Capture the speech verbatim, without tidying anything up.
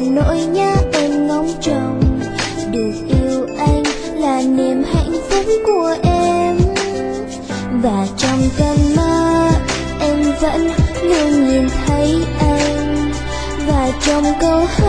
nỗi nhớ em ngóng trông. Được yêu anh là niềm hạnh phúc của em, và trong cơn mơ em vẫn luôn nhìn thấy anh, và trong câu hát